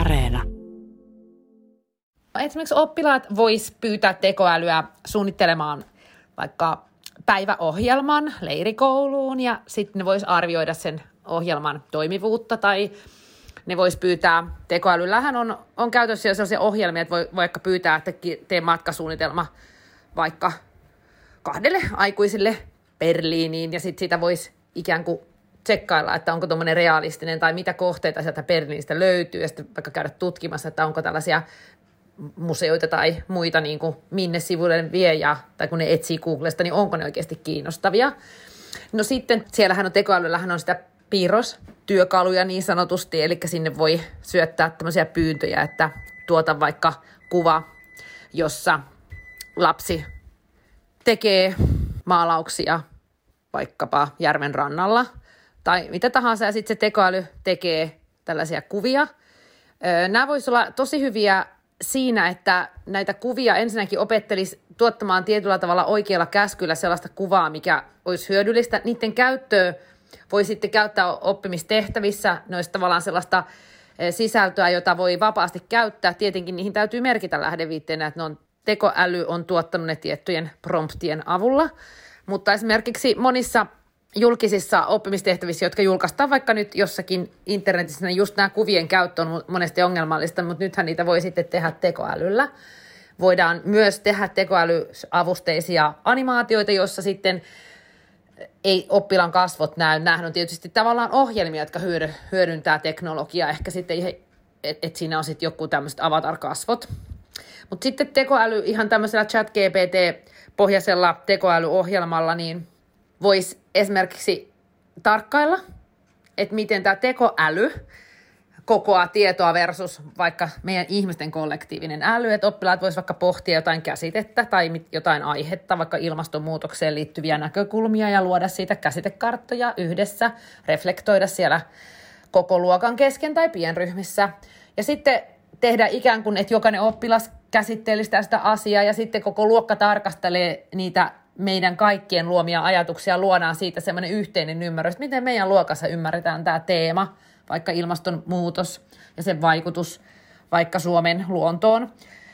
Areena. Esimerkiksi oppilaat vois pyytää tekoälyä suunnittelemaan vaikka päiväohjelman leirikouluun ja sitten ne vois arvioida sen ohjelman toimivuutta tai ne vois pyytää, tekoälyllähän on käytössä jo sellaisia ohjelmia, että voi vaikka pyytää, että tee matkasuunnitelma vaikka 2 aikuisille Berliiniin ja sitten sitä voisi ikään kuin tsekkailla, että onko tuommoinen realistinen tai mitä kohteita sieltä Berliinistä löytyy ja sitten vaikka käydä tutkimassa, että onko tällaisia museoita tai muita, niin kuin minne sivuille vie tai kun ne etsii Googlesta, niin onko ne oikeasti kiinnostavia. No sitten siellähän on tekoälyllähän on sitä piirrostyökaluja niin sanotusti, eli sinne voi syöttää tämmöisiä pyyntöjä, että tuota vaikka kuva, jossa lapsi tekee maalauksia vaikkapa järven rannalla tai mitä tahansa, ja sitten se tekoäly tekee tällaisia kuvia. Nämä voisivat olla tosi hyviä siinä, että näitä kuvia ensinnäkin opettelisi tuottamaan tietyllä tavalla oikealla käskyllä sellaista kuvaa, mikä olisi hyödyllistä. Niiden käyttöä voi sitten käyttää oppimistehtävissä, ne olisi tavallaan sellaista sisältöä, jota voi vapaasti käyttää. Tietenkin niihin täytyy merkitä lähdeviitteenä, että tekoäly on tuottanut ne tiettyjen promptien avulla, mutta esimerkiksi monissa julkisissa oppimistehtävissä, jotka julkaistaan vaikka nyt jossakin internetissä, niin just nämä kuvien käyttö on monesti ongelmallista, mutta nythän niitä voi sitten tehdä tekoälyllä. Voidaan myös tehdä tekoälyavusteisia animaatioita, joissa sitten ei oppilaan kasvot näy. Nämähän on tietysti tavallaan ohjelmia, jotka hyödyntää teknologiaa. Ehkä sitten, että siinä on sitten joku tämmöiset avatar-kasvot. Mutta sitten tekoäly ihan tämmöisellä ChatGPT-pohjaisella tekoälyohjelmalla, niin voisi esimerkiksi tarkkailla, että miten tämä tekoäly kokoaa tietoa versus vaikka meidän ihmisten kollektiivinen äly, että oppilaat voisivat vaikka pohtia jotain käsitettä tai jotain aihetta, vaikka ilmastonmuutokseen liittyviä näkökulmia ja luoda siitä käsitekarttoja yhdessä, reflektoida siellä koko luokan kesken tai pienryhmissä. Ja sitten tehdä ikään kuin, että jokainen oppilas käsitteellistää sitä asiaa ja sitten koko luokka tarkastelee niitä meidän kaikkien luomia ajatuksia, luodaan siitä semmoinen yhteinen ymmärrys, miten meidän luokassa ymmärretään tämä teema, vaikka ilmastonmuutos ja sen vaikutus vaikka Suomen luontoon.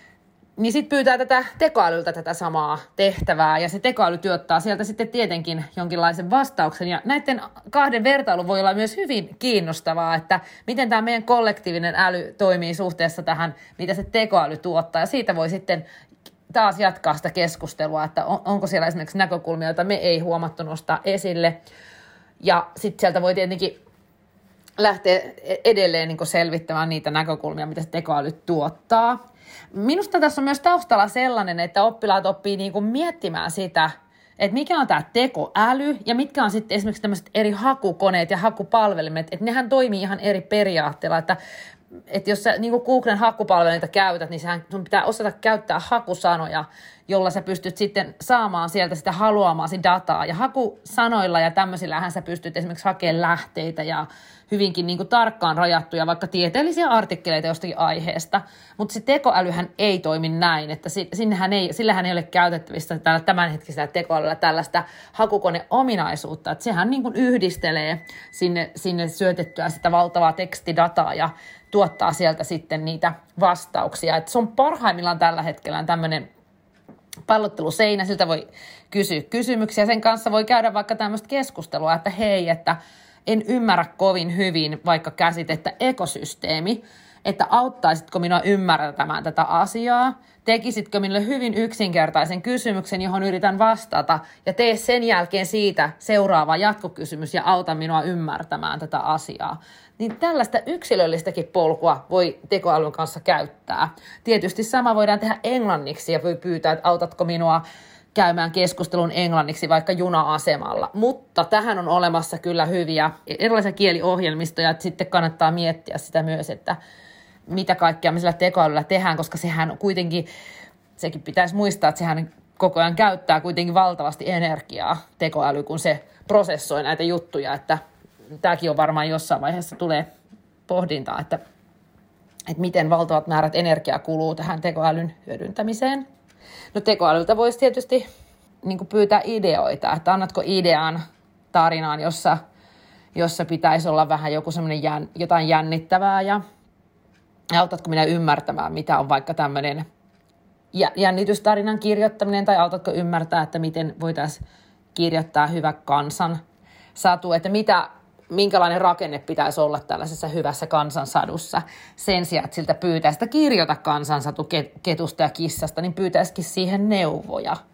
Niin sitten pyytää tätä tekoälyltä tätä samaa tehtävää ja se tekoäly tuottaa sieltä sitten tietenkin jonkinlaisen vastauksen. Ja näiden kahden vertailu voi olla myös hyvin kiinnostavaa, että miten tämä meidän kollektiivinen äly toimii suhteessa tähän, mitä se tekoäly tuottaa. Ja siitä voi sitten taas jatkaa sitä keskustelua, että onko siellä esimerkiksi näkökulmia, joita me ei huomattu nostaa esille. Ja sitten sieltä voi tietenkin lähteä edelleen niin selvittämään niitä näkökulmia, mitä se tekoäly tuottaa. Minusta tässä on myös taustalla sellainen, että oppilaat oppii niin miettimään sitä, että mikä on tämä tekoäly ja mitkä on sitten esimerkiksi tämmöiset eri hakukoneet ja hakupalvelimet, että nehän toimii ihan eri periaatteella, että jos sä niin Googlen hakupalveluita käytät, niin sun pitää osata käyttää hakusanoja, jolla sä pystyt sitten saamaan sieltä sitä haluamaasi dataa. Ja hakusanoilla ja tämmöisillähän sä pystyt esimerkiksi hakemaan lähteitä ja hyvinkin niin tarkkaan rajattuja vaikka tieteellisiä artikkeleita jostakin aiheesta. Mutta se tekoälyhän ei toimi näin, että sillähän ei ole käytettävissä tämänhetkisellä tekoälyllä tällaista hakukoneominaisuutta. Että sehän niin yhdistelee sinne syötettyä sitä valtavaa tekstidataa ja tuottaa sieltä sitten niitä vastauksia. Että se on parhaimmillaan tällä hetkellä tämmöinen pallotteluseinä, siltä voi kysyä kysymyksiä. Sen kanssa voi käydä vaikka tämmöistä keskustelua, että hei, että en ymmärrä kovin hyvin vaikka käsitettä ekosysteemi, että auttaisitko minua ymmärtämään tätä asiaa, tekisitkö minulle hyvin yksinkertaisen kysymyksen, johon yritän vastata, ja tee sen jälkeen siitä seuraava jatkokysymys ja auta minua ymmärtämään tätä asiaa. Niin tällaista yksilöllistäkin polkua voi tekoälyn kanssa käyttää. Tietysti sama voidaan tehdä englanniksi ja voi pyytää, että autatko minua käymään keskustelun englanniksi vaikka juna-asemalla. Mutta tähän on olemassa kyllä hyviä erilaisia kieliohjelmistoja, että sitten kannattaa miettiä sitä myös, että mitä kaikkea me sillä tekoälyllä tehdään, koska sehän kuitenkin, sekin pitäisi muistaa, että sehän koko ajan käyttää kuitenkin valtavasti energiaa tekoäly, kun se prosessoi näitä juttuja, että tämäkin on varmaan jossain vaiheessa tulee pohdintaa, että miten valtavat määrät energiaa kuluu tähän tekoälyn hyödyntämiseen. No tekoälyltä voisi tietysti niin pyytää ideoita, että annatko idean tarinaan, jossa pitäisi olla vähän joku semmoinen jotain jännittävää ja autatko minä ymmärtämään, mitä on vaikka tämmöinen jännitystarinan kirjoittaminen, tai autatko ymmärtää, että miten voitaisiin kirjoittaa hyvä kansansatu, että minkälainen rakenne pitäisi olla tällaisessa hyvässä kansansadussa. Sen sijaan, että siltä pyytäisi, että kirjoita kansansatu ketusta ja kissasta, niin pyytäisikin siihen neuvoja.